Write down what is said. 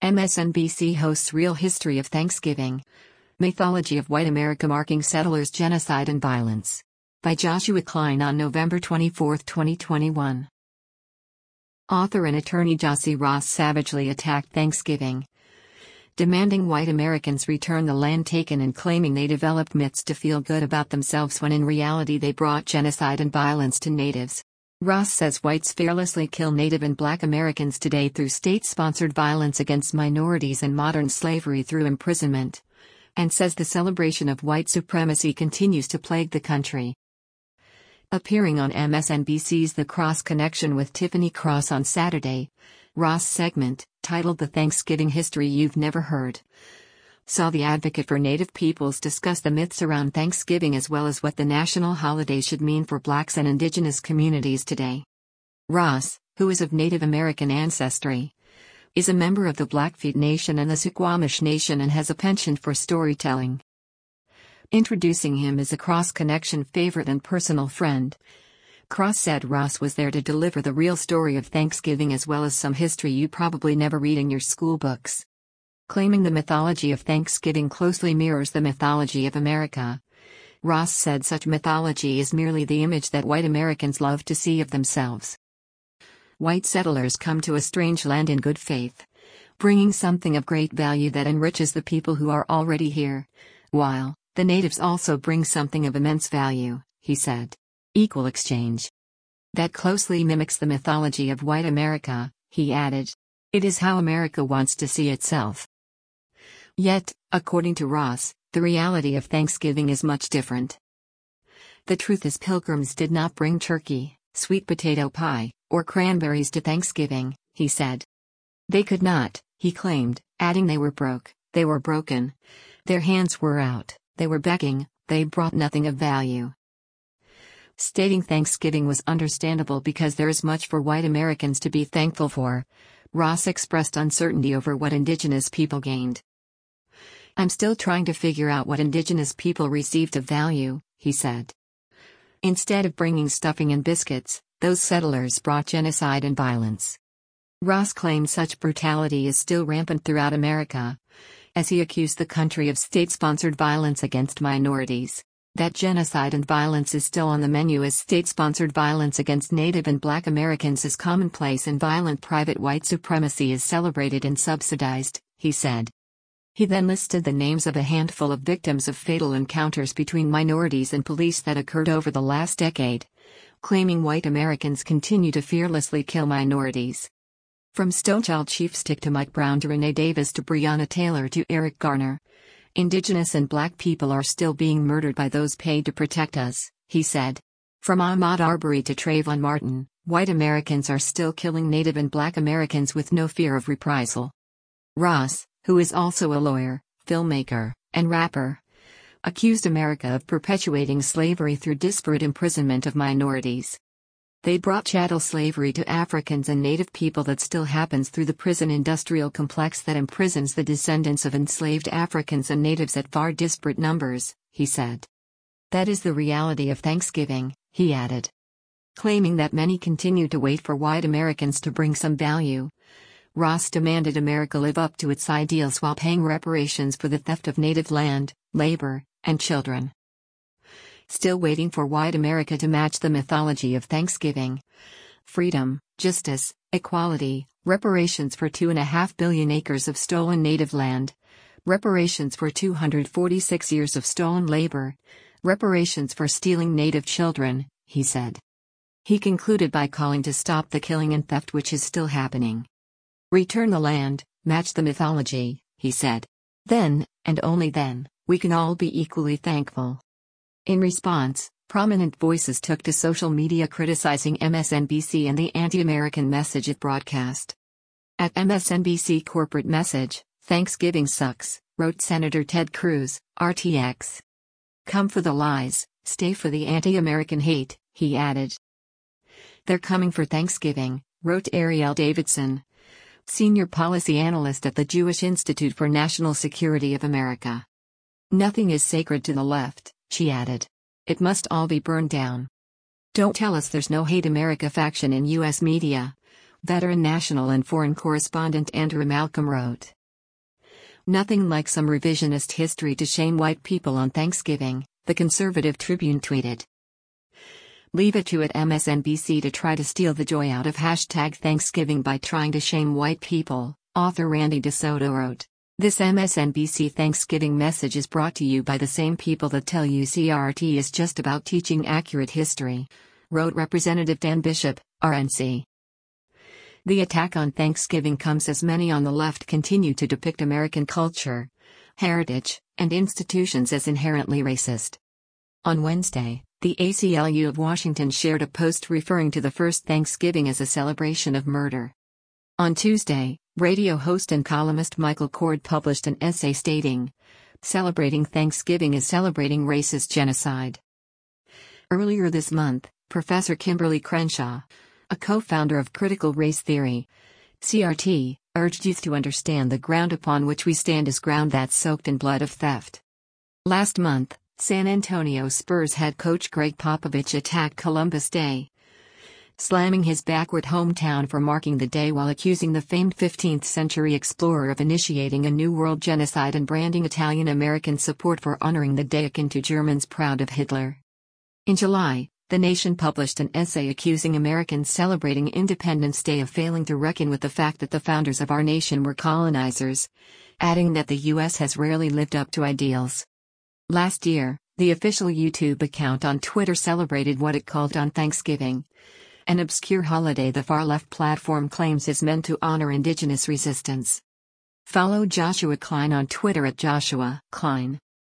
MSNBC hosts Real History of Thanksgiving. Mythology of White America Marking Settlers' Genocide and Violence. By Joshua Klein on November 24, 2021. Author and attorney Josie Ross savagely attacked Thanksgiving, demanding white Americans return the land taken and claiming they developed myths to feel good about themselves when in reality they brought genocide and violence to natives. Ross says whites fearlessly kill Native and Black Americans today through state-sponsored violence against minorities and modern slavery through imprisonment, and says the celebration of white supremacy continues to plague the country. Appearing on MSNBC's The Cross Connection with Tiffany Cross on Saturday, Ross' segment, titled The Thanksgiving History You've Never Heard, saw the advocate for Native peoples discuss the myths around Thanksgiving as well as what the national holiday should mean for Blacks and Indigenous communities today. Ross, who is of Native American ancestry, is a member of the Blackfeet Nation and the Suquamish Nation and has a penchant for storytelling. Introducing him as a Cross Connection favorite and personal friend, Cross said Ross was there to deliver the real story of Thanksgiving as well as some history you probably never read in your school books. Claiming the mythology of Thanksgiving closely mirrors the mythology of America, Ross said such mythology is merely the image that white Americans love to see of themselves. White settlers come to a strange land in good faith, bringing something of great value that enriches the people who are already here, while the natives also bring something of immense value, he said. Equal exchange. That closely mimics the mythology of white America, he added. It is how America wants to see itself. Yet, according to Ross, the reality of Thanksgiving is much different. The truth is pilgrims did not bring turkey, sweet potato pie, or cranberries to Thanksgiving, he said. They could not, he claimed, adding they were broke, they were broken. Their hands were out, they were begging, they brought nothing of value. Stating Thanksgiving was understandable because there is much for white Americans to be thankful for, Ross expressed uncertainty over what Indigenous people gained. I'm still trying to figure out what Indigenous people received of value, he said. Instead of bringing stuffing and biscuits, those settlers brought genocide and violence. Ross claimed such brutality is still rampant throughout America, as he accused the country of state-sponsored violence against minorities. That genocide and violence is still on the menu as state-sponsored violence against Native and Black Americans is commonplace and violent private white supremacy is celebrated and subsidized, he said. He then listed the names of a handful of victims of fatal encounters between minorities and police that occurred over the last decade, claiming white Americans continue to fearlessly kill minorities. From Stonechild Chief Stick to Mike Brown to Renee Davis to Breonna Taylor to Eric Garner, Indigenous and Black people are still being murdered by those paid to protect us, he said. From Ahmaud Arbery to Trayvon Martin, white Americans are still killing Native and Black Americans with no fear of reprisal. Ross, who is also a lawyer, filmmaker, and rapper, accused America of perpetuating slavery through disparate imprisonment of minorities. They brought chattel slavery to Africans and Native people that still happens through the prison industrial complex that imprisons the descendants of enslaved Africans and Natives at far disparate numbers, he said. That is the reality of Thanksgiving, he added. Claiming that many continue to wait for white Americans to bring some value, Ross demanded America live up to its ideals while paying reparations for the theft of Native land, labor, and children. Still waiting for white America to match the mythology of Thanksgiving. Freedom, justice, equality, reparations for 2.5 billion acres of stolen Native land, reparations for 246 years of stolen labor, reparations for stealing Native children, he said. He concluded by calling to stop the killing and theft which is still happening. Return the land, match the mythology, he said. Then, and only then, we can all be equally thankful. In response, prominent voices took to social media criticizing MSNBC and the anti-American message it broadcast. At MSNBC corporate message, Thanksgiving sucks, wrote Senator Ted Cruz, RTX. Come for the lies, stay for the anti-American hate, he added. They're coming for Thanksgiving, wrote Ariel Davidson, senior policy analyst at the Jewish Institute for National Security of America. Nothing is sacred to the left, she added. It must all be burned down. Don't tell us there's no Hate America faction in U.S. media, Veteran national and foreign correspondent Andrew Malcolm wrote. Nothing like some revisionist history to shame white people on Thanksgiving, the Conservative Tribune tweeted. Leave it to MSNBC to try to steal the joy out of #Thanksgiving by trying to shame white people, author Randy DeSoto wrote. This MSNBC Thanksgiving message is brought to you by the same people that tell you CRT is just about teaching accurate history, wrote Representative Dan Bishop, RNC. The attack on Thanksgiving comes as many on the left continue to depict American culture, heritage, and institutions as inherently racist. On Wednesday, the ACLU of Washington shared a post referring to the first Thanksgiving as a celebration of murder. On Tuesday, radio host and columnist Michael Cord published an essay stating, "Celebrating Thanksgiving is celebrating racist genocide." Earlier this month, Professor Kimberly Crenshaw, a co-founder of critical race theory, CRT, urged youth to understand the ground upon which we stand is ground that's soaked in blood of theft. Last month, San Antonio Spurs head coach Greg Popovich attacked Columbus Day, slamming his backward hometown for marking the day while accusing the famed 15th-century explorer of initiating a New World genocide and branding Italian-American support for honoring the day akin to Germans proud of Hitler. In July, The Nation published an essay accusing Americans celebrating Independence Day of failing to reckon with the fact that the founders of our nation were colonizers, adding that the U.S. has rarely lived up to ideals. Last year, the official YouTube account on Twitter celebrated what it called on Thanksgiving, an obscure holiday the far-left platform claims is meant to honor indigenous resistance. Follow Joshua Klein on Twitter at Joshua Klein.